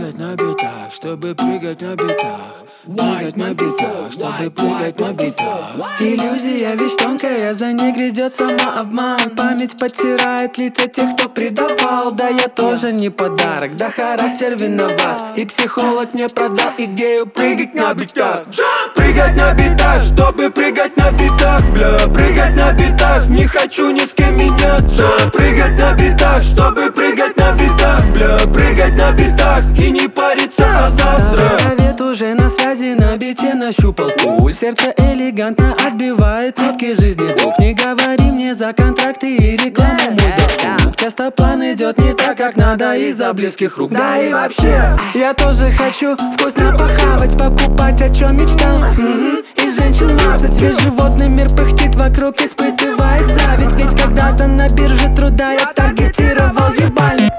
прыгать на битах, чтобы прыгать на битах. Прыгать на битах, чтобы прыгать на битах. Иллюзия вещь тонкая, за ней грядет самообман. Память подтирает лица тех, кто предавал. Да я тоже не подарок, да характер виноват. И психолог мне продал идею прыгать на битах. Прыгать на битах, чтобы прыгать на битах, бля. Прыгать на битах, не хочу ни с кем меняться. Прыгать на битах, чтобы прыгать на битах, бля. Прыгать на битах и не париться о завтра. Совет уже на связи, на бите нащупал пульс. Сердце элегантно отбивает нотки жизни дух. Не говори мне за контракты и рекламу, мой досуг. Часто план идет не так, как надо из-за близких рук. Да и вообще, я тоже хочу вкусно похавать, покупать, о чем мечтал. Из женщин 20, весь животный мир пыхтит вокруг, испытывает зависть. Ведь когда-то на бирже труда я таргетировал ебальник.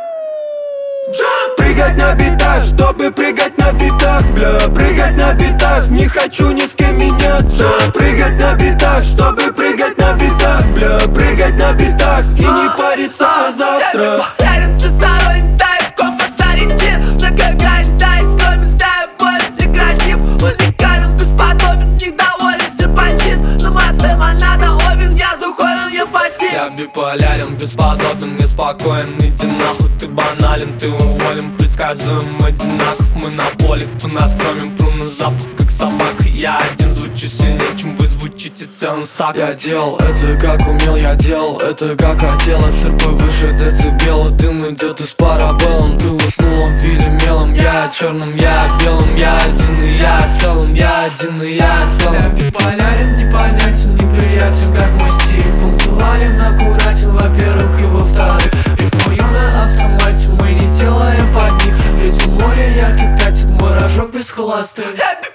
Прыгать на битах, чтобы прыгать на битах, бля. Прыгать на битах, не хочу ни с кем меняться. Прыгать на битах, чтобы прыгать на битах, бля. Прыгать на битах и не париться о завтра. Популярен всесторонний тайп, компас ориентир. Многогранен, да, и скромен, да, и болен, некрасив. Уникален, бесподобен, недоволен, серпантин. Но масса монада, овен, я духовен, я пассив. Я биполярен, бесподобен, неспокоен. Иди нахуй, ты банален, ты уволен. Предсказуем одинаков, мы на поле. По нас кроме пру на запах, как собака. Я один звучу сильнее, чем вы звучите целым стаком. Я делал это как умел, я делал это как хотел. СРП выше децибела, дым идет из парабеллум. Ты уснул, обвили мелом, я черным, я белым. Я один и я целым, я один и я целым. Я биполярен, непонятен, неприятен, как мой стиль. Пунктуален, аккуратен, во-первых и во-вторых. Рифмую на автомате, мы не делаем под них. В лице море ярких пятен, мой рожок без холостых.